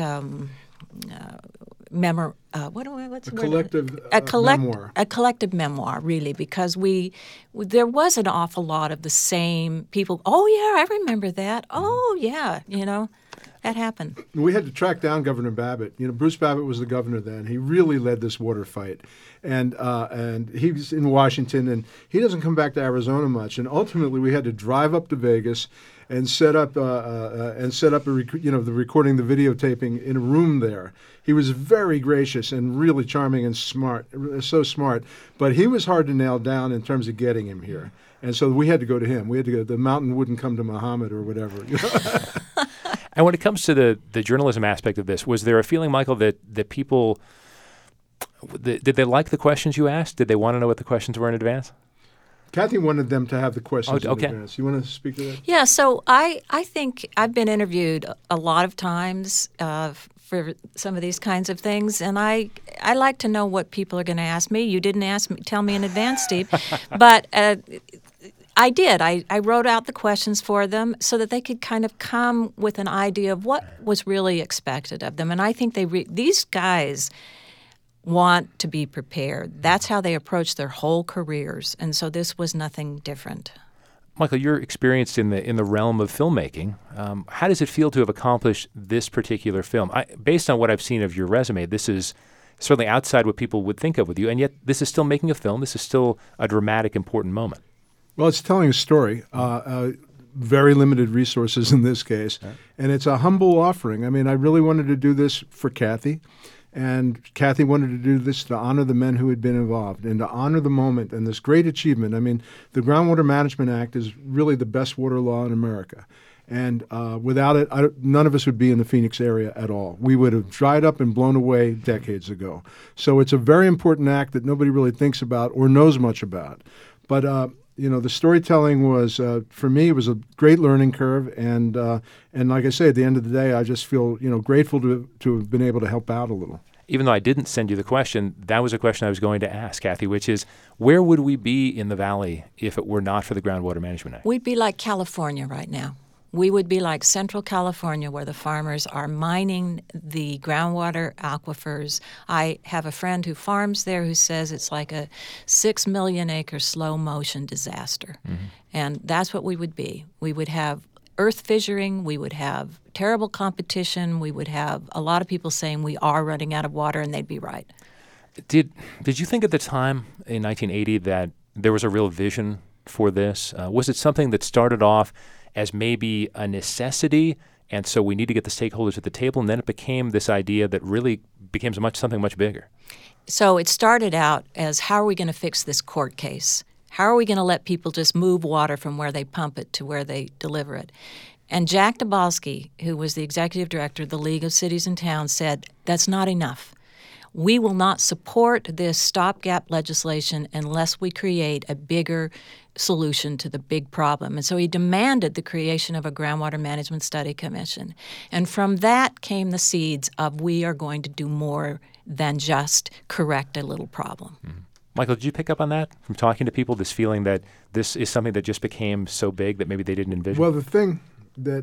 memoir. What's the word? Memoir. A collective memoir, really, because there was an awful lot of the same people. Oh yeah, I remember that. Oh yeah, that happened. We had to track down Governor Babbitt. Bruce Babbitt was the governor then. He really led this water fight, and he was in Washington, and he doesn't come back to Arizona much. And ultimately, we had to drive up to Vegas and set up the recording, the videotaping in a room there. He was very gracious and really charming and smart, so smart. But he was hard to nail down in terms of getting him here. And so we had to go to him. We had to go. The mountain wouldn't come to Muhammad or whatever. And when it comes to the journalism aspect of this, was there a feeling, Michael, that people, did they like the questions you asked? Did they want to know what the questions were in advance? Kathy wanted them to have the questions in advance. You want to speak to that? Yeah, so I think I've been interviewed a lot of times for some of these kinds of things, and I like to know what people are going to ask me. You didn't tell me in advance, Steve, but I did. I wrote out the questions for them so that they could kind of come with an idea of what was really expected of them. And I think these guys want to be prepared. That's how they approach their whole careers. And so this was nothing different. Michael, you're experienced in the realm of filmmaking. How does it feel to have accomplished this particular film? Based on what I've seen of your resume, this is certainly outside what people would think of with you, and yet this is still making a film. This is still a dramatic, important moment. Well, it's telling a story. Very limited resources in this case, and it's a humble offering. I mean, I really wanted to do this for Kathy, and Kathy wanted to do this to honor the men who had been involved and to honor the moment and this great achievement. I mean, the Groundwater Management Act is really the best water law in America. And without it, none of us would be in the Phoenix area at all. We would have dried up and blown away decades ago. So it's a very important act that nobody really thinks about or knows much about. But, the storytelling was, for me, it was a great learning curve. And like I say, at the end of the day, I just feel, grateful to have been able to help out a little. Even though I didn't send you the question, that was a question I was going to ask, Kathy, which is, where would we be in the Valley if it were not for the Groundwater Management Act? We'd be like California right now. We would be like Central California, where the farmers are mining the groundwater aquifers. I have a friend who farms there who says it's like a 6 million acre slow motion disaster. Mm-hmm. And that's what we would be. We would have earth fissuring. We would have terrible competition. We would have a lot of people saying we are running out of water, and they'd be right. Did you think at the time in 1980 that there was a real vision for this? Was it something that started off as maybe a necessity, and so we need to get the stakeholders at the table, and then it became this idea that really became something much bigger? So it started out as, how are we going to fix this court case? How are we going to let people just move water from where they pump it to where they deliver it? And Jack Dabalski, who was the executive director of the League of Cities and Towns, said, that's not enough. We will not support this stopgap legislation unless we create a bigger solution to the big problem. And so he demanded the creation of a Groundwater Management Study Commission. And from that came the seeds of, we are going to do more than just correct a little problem. Mm-hmm. Michael, did you pick up on that from talking to people, this feeling that this is something that just became so big that maybe they didn't envision? Well, the thing that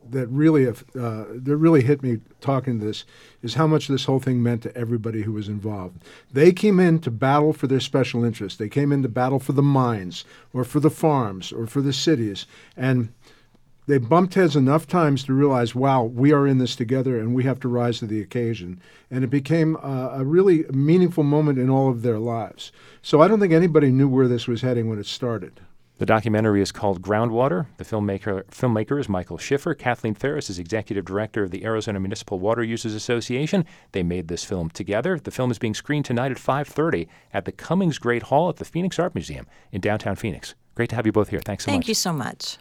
really hit me talking to this is how much this whole thing meant to everybody who was involved. They came in to battle for their special interests. They came in to battle for the mines or for the farms or for the cities. And they bumped heads enough times to realize, wow, we are in this together and we have to rise to the occasion. And it became a really meaningful moment in all of their lives. So I don't think anybody knew where this was heading when it started. The documentary is called Groundwater. The filmmaker is Michael Schiffer. Kathleen Ferris is executive director of the Arizona Municipal Water Users Association. They made this film together. The film is being screened tonight at 5:30 at the Cummings Great Hall at the Phoenix Art Museum in downtown Phoenix. Great to have you both here. Thanks so much. Thank you so much.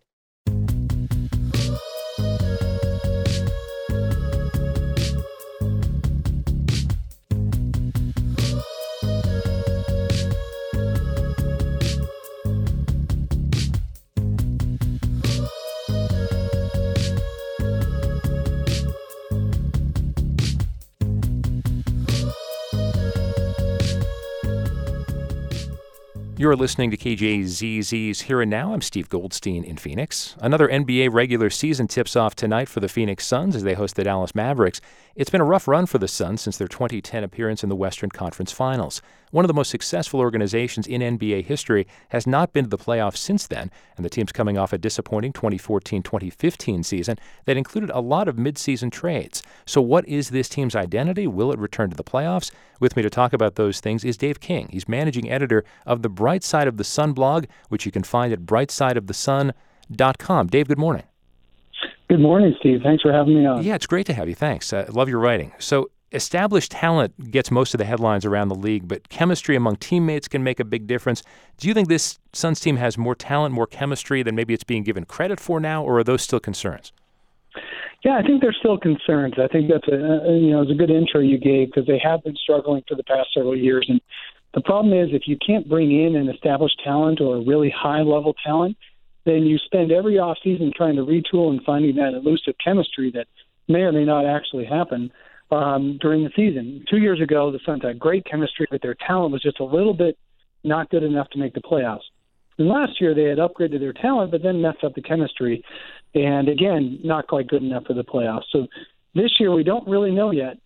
You're listening to KJZZ's Here and Now. I'm Steve Goldstein in Phoenix. Another NBA regular season tips off tonight for the Phoenix Suns as they host the Dallas Mavericks. It's been a rough run for the Suns since their 2010 appearance in the Western Conference Finals. One of the most successful organizations in NBA history has not been to the playoffs since then, and the team's coming off a disappointing 2014-2015 season that included a lot of midseason trades. So what is this team's identity? Will it return to the playoffs? With me to talk about those things is Dave King. He's managing editor of the Bright Side of the Sun blog, which you can find at brightsideofthesun.com. Dave, good morning. Good morning, Steve. Thanks for having me on. Yeah, it's great to have you. Thanks. I love your writing. So established talent gets most of the headlines around the league, but chemistry among teammates can make a big difference. Do you think this Suns team has more talent, more chemistry than maybe it's being given credit for now, or are those still concerns? Yeah, I think there's still concerns. I think that's it's a good intro you gave, because they have been struggling for the past several years. And the problem is, if you can't bring in an established talent or a really high-level talent, then you spend every offseason trying to retool and finding that elusive chemistry that may or may not actually happen during the season. 2 years ago, the Suns had great chemistry, but their talent was just a little bit not good enough to make the playoffs. And last year they had upgraded their talent, but then messed up the chemistry. And again, not quite good enough for the playoffs. So this year we don't really know yet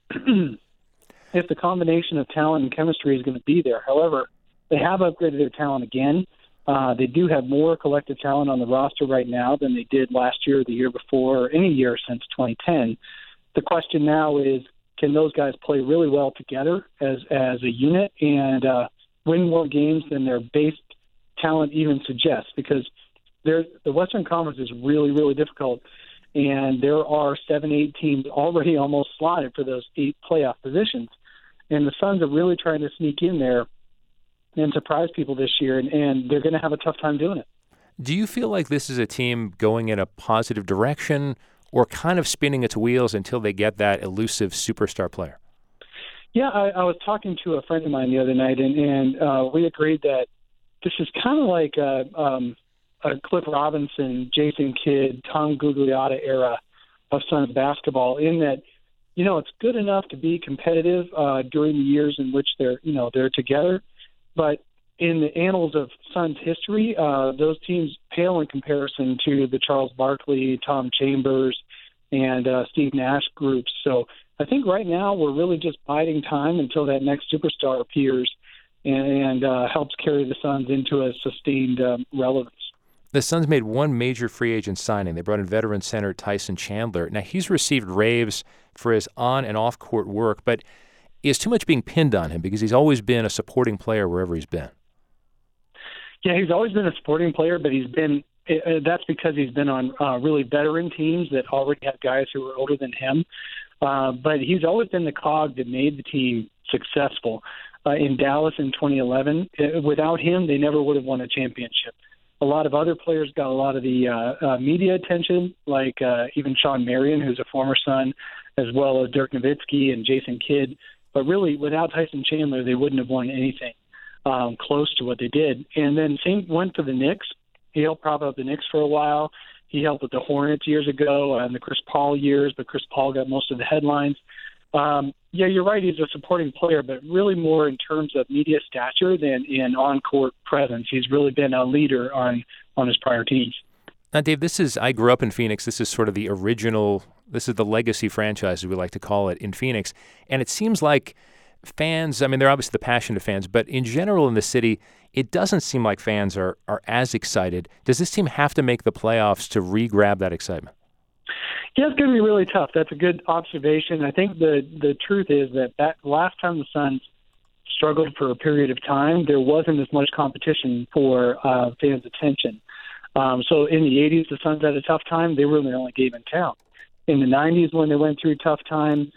if the combination of talent and chemistry is going to be there. However, they have upgraded their talent again. They do have more collective talent on the roster right now than they did last year or the year before or any year since 2010. The question now is, can those guys play really well together as a unit and win more games than their base talent even suggests? Because the Western Conference is really, really difficult, and there are 7-8 teams already almost slotted for those 8 playoff positions. And the Suns are really trying to sneak in there and surprise people this year, and they're going to have a tough time doing it. Do you feel like this is a team going in a positive direction or kind of spinning its wheels until they get that elusive superstar player? Yeah, I was talking to a friend of mine the other night, and we agreed that this is kind of like a Cliff Robinson, Jason Kidd, Tom Gugliotta era of Suns basketball, in that, it's good enough to be competitive during the years in which they're together, but in the annals of Suns history, those teams pale in comparison to the Charles Barkley, Tom Chambers, and Steve Nash groups. So I think right now we're really just biding time until that next superstar appears and helps carry the Suns into a sustained relevance. The Suns made one major free agent signing. They brought in veteran center Tyson Chandler. Now, he's received raves for his on- and off-court work, but is too much being pinned on him because he's always been a supporting player wherever he's been? Yeah, he's always been a supporting player, but that's because he's been on really veteran teams that already have guys who are older than him. But he's always been the cog that made the team successful. In Dallas in 2011, without him, they never would have won a championship. A lot of other players got a lot of the media attention, like even Sean Marion, who's a former Sun, as well as Dirk Nowitzki and Jason Kidd. But really, without Tyson Chandler, they wouldn't have won anything close to what they did. And then same went for the Knicks. He helped prop up the Knicks for a while. He helped with the Hornets years ago and the Chris Paul years, but Chris Paul got most of the headlines. Yeah, you're right. He's a supporting player, but really more in terms of media stature than in on-court presence. He's really been a leader on his prior teams. Now, Dave, I grew up in Phoenix. This is sort of the original, this is the legacy franchise, as we like to call it, in Phoenix. And it seems like fans, they're obviously the passionate fans, but in general in the city, it doesn't seem like fans are as excited. Does this team have to make the playoffs to re-grab that excitement? Yeah, it's going to be really tough. That's a good observation. I think the truth is that last time the Suns struggled for a period of time, there wasn't as much competition for fans' attention. So in the 80s, the Suns had a tough time. They were the only game in town. In the 90s, when they went through a tough time,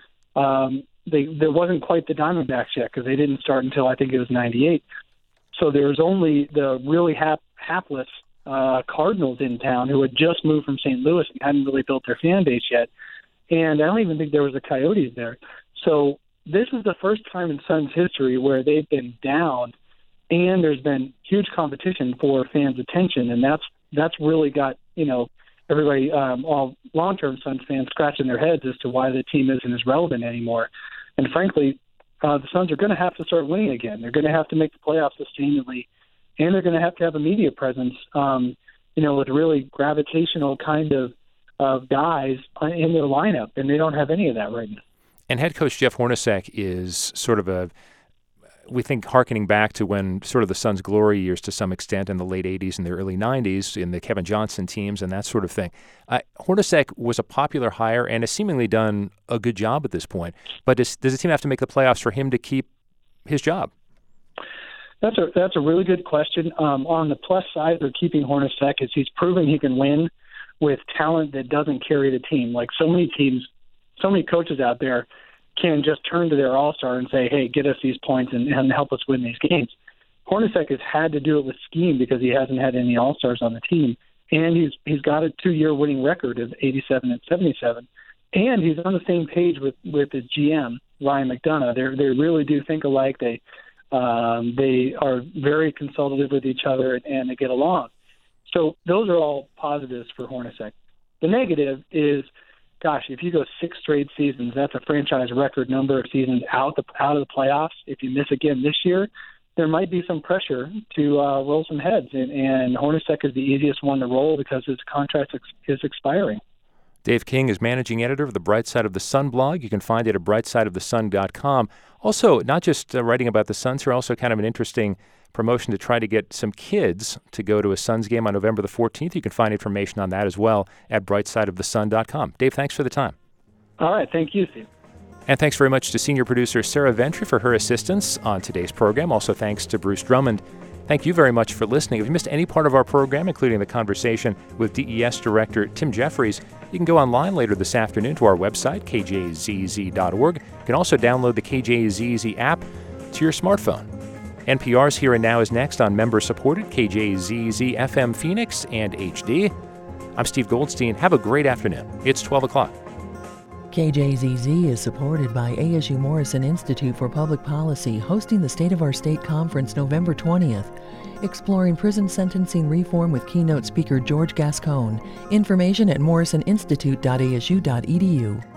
there wasn't quite the Diamondbacks yet because they didn't start until I think it was 98. So there was only the really hapless Cardinals in town who had just moved from St. Louis and hadn't really built their fan base yet. And I don't even think there was a Coyotes there. So this is the first time in Suns history where they've been down and there's been huge competition for fans' attention. And that's really got, everybody, all long-term Suns fans scratching their heads as to why the team isn't as relevant anymore. And frankly, the Suns are going to have to start winning again. They're going to have to make the playoffs sustainably. And they're going to have a media presence, with really gravitational kind of guys in their lineup, and they don't have any of that right now. And head coach Jeff Hornacek is sort of we think, hearkening back to when sort of the Suns' glory years to some extent in the late 80s and the early 90s in the Kevin Johnson teams and that sort of thing. Hornacek was a popular hire and has seemingly done a good job at this point. But does the team have to make the playoffs for him to keep his job? That's a really good question. On the plus side for keeping Hornacek is he's proven he can win with talent that doesn't carry the team. Like so many teams, so many coaches out there can just turn to their all-star and say, hey, get us these points and help us win these games. Hornacek has had to do it with scheme because he hasn't had any all-stars on the team. And he's got a 2-year winning record of 87 and 77. And he's on the same page with his GM, Ryan McDonough. They really do think alike. They are very consultative with each other and they get along. So those are all positives for Hornacek. The negative is, gosh, if you go 6 straight seasons, that's a franchise record number of seasons out of the playoffs. If you miss again this year, there might be some pressure to roll some heads, and Hornacek is the easiest one to roll because his contract is expiring. Dave King is managing editor of the Bright Side of the Sun blog. You can find it at brightsideofthesun.com. Also, not just writing about the Suns here, also kind of an interesting promotion to try to get some kids to go to a Suns game on November the 14th. You can find information on that as well at brightsideofthesun.com. Dave, thanks for the time. All right. Thank you, Steve. And thanks very much to senior producer Sarah Ventry for her assistance on today's program. Also, thanks to Bruce Drummond. Thank you very much for listening. If you missed any part of our program, including the conversation with DES Director Tim Jeffries, you can go online later this afternoon to our website, kjzz.org. You can also download the KJZZ app to your smartphone. NPR's Here and Now is next on member-supported KJZZ FM Phoenix and HD. I'm Steve Goldstein. Have a great afternoon. It's 12 o'clock. KJZZ is supported by ASU Morrison Institute for Public Policy, hosting the State of Our State Conference November 20th, exploring prison sentencing reform with keynote speaker George Gascon. Information at morrisoninstitute.asu.edu.